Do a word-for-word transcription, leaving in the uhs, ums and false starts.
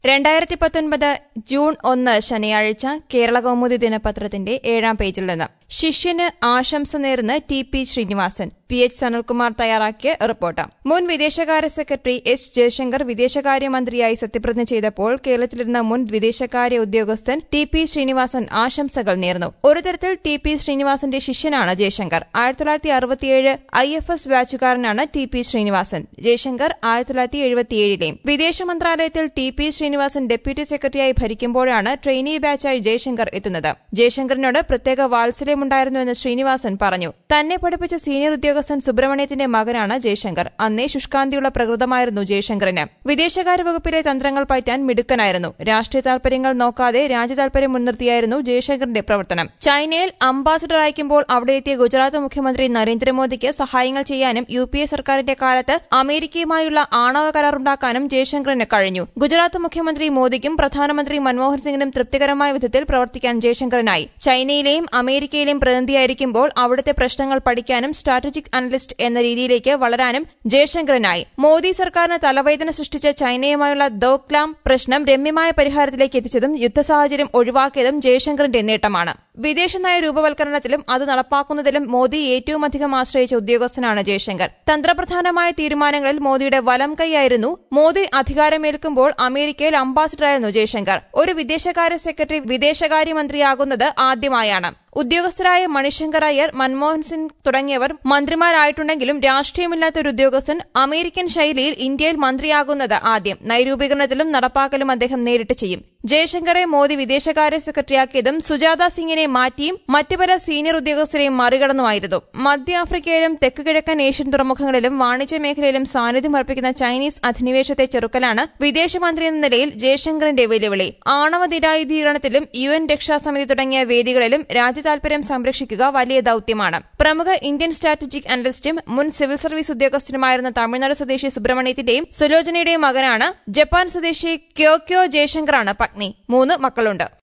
രണ്ടായിരത്തി പത്തൊൻപത് ജൂൺ ഒന്ന് ശനിയാഴ്ച കേരളകൗമുദി ദിനപത്രത്തിന്റെ ഏഴാം പേജിൽ നിന്ന് ശിഷ്യന് ആശംസ നേർന്ന് T P Srinivasan. P H Sanalkumar തയ്യാറാക്കിയ റിപ്പോർട്ട്. മുൻ വിദേശകാര്യ സെക്രട്ടറി എസ് ജയശങ്കർ വിദേശകാര്യമന്ത്രിയായി സത്യപ്രതിജ്ഞ ചെയ്തപ്പോൾ കേരളത്തിലിരുന്ന മുൻ വിദേശകാര്യ ഉദ്യോഗസ്ഥൻ ടി പി ശ്രീനിവാസൻ ആശംസകൾ നേർന്നു. ഒരു തരത്തിൽ ടി പി ശ്രീനിവാസന്റെ ശിഷ്യനാണ് ജയശങ്കർ. ആയിരത്തി തൊള്ളായിരത്തി അറുപത്തിയേഴ് ഐ എഫ് എസ് ബാച്ചുകാരനാണ് ടി പി ശ്രീനിവാസൻ. ജയശങ്കർ ആയിരത്തി തൊള്ളായിരത്തി എഴുപത്തിയേഴിലെയും. വിദേശ മന്ത്രാലയത്തിൽ ടി പി ശ്രീനിവാസൻ ഡെപ്യൂട്ടി സെക്രട്ടറിയായി ഭരിക്കുമ്പോഴാണ് ട്രെയിനി ബാച്ചായി ജയശങ്കർ എത്തുന്നത്. ജയശങ്കറിനോട് പ്രത്യേക വാത്സല്യമുണ്ടായിരുന്നുവെന്ന് ശ്രീനിവാസൻ പറഞ്ഞു. തന്നെ പഠിപ്പിച്ച സീനിയർ ഉദ്യോഗസ്ഥൻ സുബ്രഹ്മണ്യത്തിന്റെ മകനാണ് ജയശങ്കർ. അന്നേ ശുഷ്കാന്തിയുള്ള പ്രകൃതമായിരുന്നു ജയശങ്കറിന്. വിദേശകാര്യ വകുപ്പിലെ തന്ത്രങ്ങൾ പയറ്റാൻ മിടുക്കനായിരുന്നു. രാഷ്ട്രീയ താൽപര്യങ്ങൾ നോക്കാതെ രാജ്യതാൽപര്യം മുൻനിർത്തിയായിരുന്നു ജയശങ്കറിന്റെ പ്രവർത്തനം. ചൈനയിൽ അംബാസഡർ അയക്കുമ്പോൾ അവിടെ എത്തിയ ഗുജറാത്ത് മുഖ്യമന്ത്രി നരേന്ദ്രമോദിക്ക് സഹായങ്ങൾ ചെയ്യാനും യു പി എ സർക്കാരിന്റെ കാലത്ത് അമേരിക്കയുമായുള്ള ആണവ കരാറുണ്ടാക്കാനും ജയശങ്കറിന് കഴിഞ്ഞു. ഗുജറാത്ത് മുഖ്യമന്ത്രി മോദിക്കും പ്രധാനമന്ത്രി മൻമോഹൻ സിംഗിനും തൃപ്തികരമായ വിധത്തിൽ പ്രവർത്തിക്കാൻ ജയശങ്കറിനായി. ചൈനയിലെയും അമേരിക്കയിലെയും പ്രതിനിധിയായിരിക്കുമ്പോൾ അവിടുത്തെ പ്രശ്നങ്ങൾ പഠിക്കാനും സ്ട്രാറ്റജിക് അനലിസ്റ്റ് എന്ന രീതിയിലേക്ക് വളരാനും ജയശങ്കറിനായി. മോദി സർക്കാരിന് തലവേദന സൃഷ്ടിച്ച ചൈനയുമായുള്ള ദോക്ലാം പ്രശ്നം രമ്യമായ പരിഹാരത്തിലേക്ക് എത്തിച്ചതും യുദ്ധസാഹചര്യം ഒഴിവാക്കിയതും ജയശങ്കറിന്റെ നേട്ടമാണ്. വിദേശനയ രൂപവൽക്കരണത്തിലും അത് നടപ്പാക്കുന്നതിലും മോദി ഏറ്റവുമധികം ആശ്രയിച്ച ഉദ്യോഗസ്ഥനാണ് ജയശങ്കർ. തന്ത്രപ്രധാനമായ തീരുമാനങ്ങളിൽ മോദിയുടെ വലം കൈയായിരുന്നു. മോദി അധികാരമേൽക്കുമ്പോൾ അമേരിക്കയിൽ അംബാസഡറായിരുന്നു ജയശങ്കർ. ഒരു വിദേശകാര്യ സെക്രട്ടറി വിദേശകാര്യമന്ത്രിയാകുന്നത് ആദ്യമായാണ്. ഉദ്യോഗസ്ഥരായ മണിശങ്കർ അയ്യർ, മൻമോഹൻ സിംഗ് തുടങ്ങിയവർ മന്ത്രിമാരായിട്ടുണ്ടെങ്കിലും രാഷ്ട്രീയമില്ലാത്ത ഒരു ഉദ്യോഗസ്ഥൻ അമേരിക്കൻ ശൈലിയിൽ ഇന്ത്യയിൽ മന്ത്രിയാകുന്നത് ആദ്യം. നയരൂപീകരണത്തിലും നടപ്പാക്കലും അദ്ദേഹം നേരിട്ട് ചെയ്യും. ജയശങ്കറെ മോദി വിദേശകാര്യ സെക്രട്ടറിയാക്കിയതും സുജാത സിംഗിനെ മാറ്റിയും മറ്റു പല സീനിയർ ഉദ്യോഗസ്ഥരെയും മറികടന്നുമായിരുന്നു. മധ്യ ആഫ്രിക്കയിലും തെക്ക് കിഴക്കൻ ഏഷ്യൻ തുറമുഖങ്ങളിലും വാണിജ്യ മേഖലയിലും സാന്നിധ്യം അർപ്പിക്കുന്ന ചൈനീസ് അധിനിവേശത്തെ ചെറുക്കലാണ് വിദേശമന്ത്രി എന്ന നിലയിൽ ജയശങ്കറിന്റെ വെല്ലുവിളി. ആണവ നിരായുധീകരണത്തിലും യു എൻ രക്ഷാസമിതി തുടങ്ങിയ വേദികളിലും രാജ്യതാൽപര്യം സംരക്ഷിക്കുക വലിയ ദൌത്യമാണ്. പ്രമുഖ ഇന്ത്യൻ സ്ട്രാറ്റജിക് അനലിസ്റ്റും മുൻ സിവിൽ സർവീസ് ഉദ്യോഗസ്ഥനുമായിരുന്ന തമിഴ്നാട് സ്വദേശി സുബ്രഹ്മണ്യത്തിന്റെയും സുലോചനയുടെയും മകനാണ് ജപ്പാൻ സ്വദേശി ക്യോക്യോ ജയശങ്കറാണ് പത്നി. മൂന്ന് മക്കളുണ്ട്.